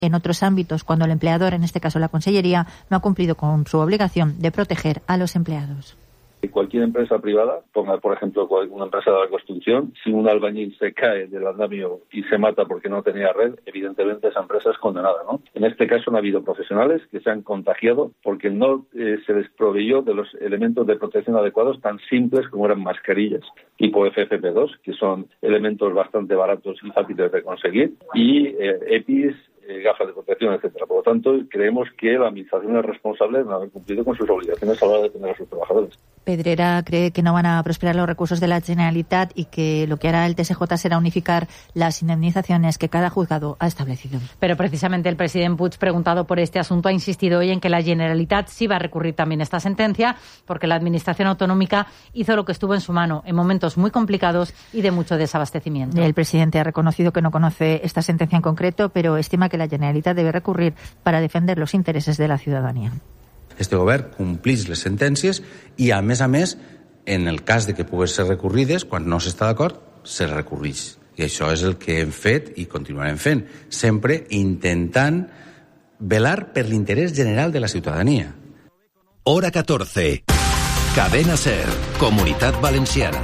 en otros ámbitos cuando el empleador, en este caso la Consellería, no ha cumplido con su obligación de proteger a los empleados. Cualquier empresa privada, ponga por ejemplo una empresa de la construcción, si un albañil se cae del andamio y se mata porque no tenía red, evidentemente esa empresa es condenada, ¿no? En este caso no ha habido profesionales que se han contagiado porque no se les proveyó de los elementos de protección adecuados tan simples como eran mascarillas tipo FFP2, que son elementos bastante baratos y fáciles de conseguir, y EPIs, gafas de protección, etcétera. Por lo tanto, creemos que la administración es responsable de no haber cumplido con sus obligaciones a la hora de tener a sus trabajadores. Pedrera cree que no van a prosperar los recursos de la Generalitat y que lo que hará el TSJ será unificar las indemnizaciones que cada juzgado ha establecido. Pero precisamente el presidente Puig, preguntado por este asunto, ha insistido hoy en que la Generalitat sí va a recurrir también esta sentencia porque la administración autonómica hizo lo que estuvo en su mano en momentos muy complicados y de mucho desabastecimiento. El presidente ha reconocido que no conoce esta sentencia en concreto, pero estima que la Generalitat debe recurrir para defender los intereses de la ciudadanía. Este govern complix les sentències i, a més, en el cas de que pugui ser recorrides, quan no s'està d'acord, se recorreix. I això és el que hem fet i continuarem fent, sempre intentant velar per l'interès general de la ciutadania. Hora 14. Cadena SER, Comunitat Valenciana.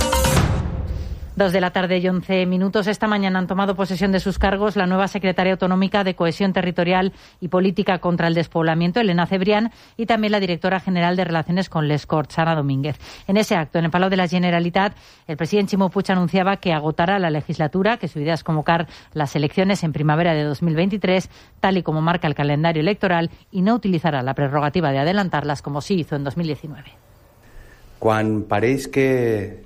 2 de la tarde y 11 minutos. Esta mañana han tomado posesión de sus cargos la nueva secretaria autonómica de Cohesión Territorial y Política contra el Despoblamiento, Elena Cebrián, y también la directora general de Relaciones con les Corts, Ana Domínguez. En ese acto, en el Palau de la Generalitat, el presidente Ximo Puig anunciaba que agotará la legislatura, que su idea es convocar las elecciones en primavera de 2023, tal y como marca el calendario electoral, y no utilizará la prerrogativa de adelantarlas como sí hizo en 2019. Quan pareix que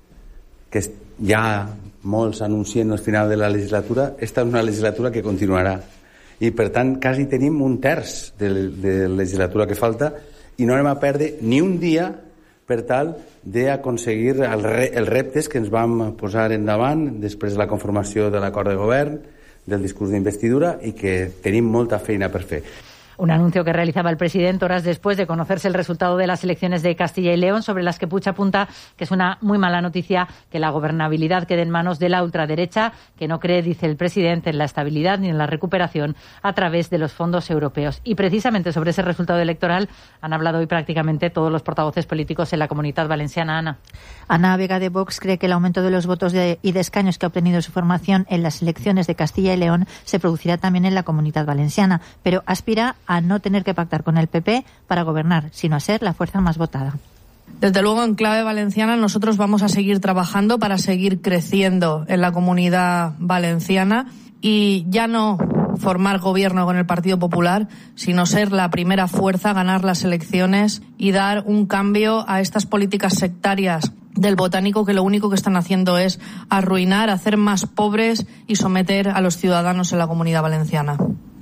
ja molts anuncien el final de la legislatura, esta és una legislatura que continuarà. I, per tant, quasi tenim un terç de legislatura que falta i no anem a perdre ni un dia per tal d'aconseguir els reptes que ens vam posar endavant després de la conformació de l'acord de govern, del discurs d'investidura, i que tenim molta feina per fer. Un anuncio que realizaba el presidente horas después de conocerse el resultado de las elecciones de Castilla y León, sobre las que Puig apunta que es una muy mala noticia que la gobernabilidad quede en manos de la ultraderecha, que no cree, dice el presidente, en la estabilidad ni en la recuperación a través de los fondos europeos. Y precisamente sobre ese resultado electoral han hablado hoy prácticamente todos los portavoces políticos en la Comunitat Valenciana. Ana. Ana Vega de Vox cree que el aumento de los votos y de escaños que ha obtenido su formación en las elecciones de Castilla y León se producirá también en la Comunitat Valenciana, pero aspira a no tener que pactar con el PP para gobernar, sino a ser la fuerza más votada. Desde luego, en clave valenciana, nosotros vamos a seguir trabajando para seguir creciendo en la Comunidad Valenciana y ya no formar gobierno con el Partido Popular, sino ser la primera fuerza, ganar las elecciones y dar un cambio a estas políticas sectarias del botánico que lo único que están haciendo es arruinar, hacer más pobres y someter a los ciudadanos en la Comunidad Valenciana.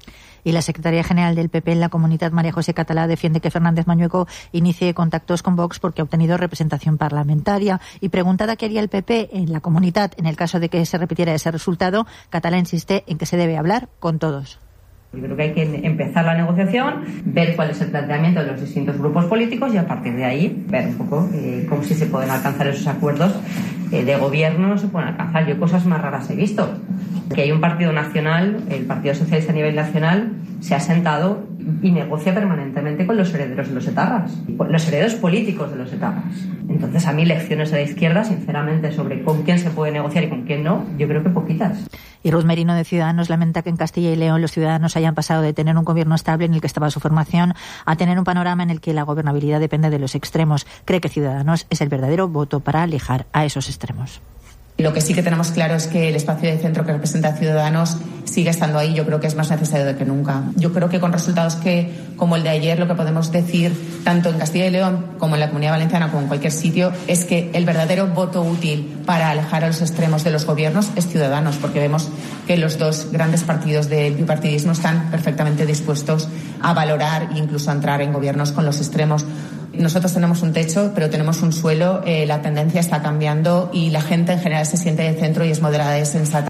Y la secretaria general del PP en la Comunitat, María José Catalá, defiende que Fernández Mañueco inicie contactos con Vox porque ha obtenido representación parlamentaria. Y preguntada qué haría el PP en la Comunitat en el caso de que se repitiera ese resultado, Catalá insiste en que se debe hablar con todos. Yo creo que hay que empezar la negociación, ver cuál es el planteamiento de los distintos grupos políticos y a partir de ahí ver un poco cómo si se pueden alcanzar esos acuerdos de gobierno. No se pueden alcanzar. Yo cosas más raras he visto. Que hay un partido nacional, el Partido Socialista a nivel nacional, se ha sentado y negocia permanentemente con los herederos de los etarras, los herederos políticos de los etarras. Entonces, a mí lecciones de la izquierda, sinceramente, sobre con quién se puede negociar y con quién no, yo creo que poquitas. Y Ruth Merino de Ciudadanos lamenta que en Castilla y León los ciudadanos hayan pasado de tener un gobierno estable en el que estaba su formación a tener un panorama en el que la gobernabilidad depende de los extremos. Cree que Ciudadanos es el verdadero voto para alejar a esos extremos. Lo que sí que tenemos claro es que el espacio de centro que representa a Ciudadanos sigue estando ahí. Yo creo que es más necesario que nunca. Yo creo que con resultados como el de ayer, lo que podemos decir tanto en Castilla y León como en la Comunidad Valenciana como en cualquier sitio es que el verdadero voto útil para alejar a los extremos de los gobiernos es Ciudadanos, porque vemos que los dos grandes partidos del bipartidismo están perfectamente dispuestos a valorar e incluso a entrar en gobiernos con los extremos. Nosotros tenemos un techo, pero tenemos un suelo, la tendencia está cambiando y la gente en general se siente de centro y es moderada y es sensata.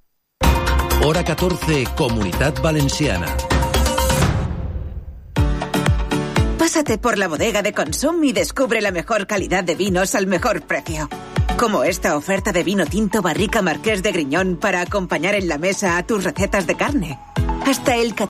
Hora 14, Comunitat Valenciana. Pásate por la bodega de Consum y descubre la mejor calidad de vinos al mejor precio. Como esta oferta de vino tinto Barrica Marqués de Griñón para acompañar en la mesa a tus recetas de carne. Hasta el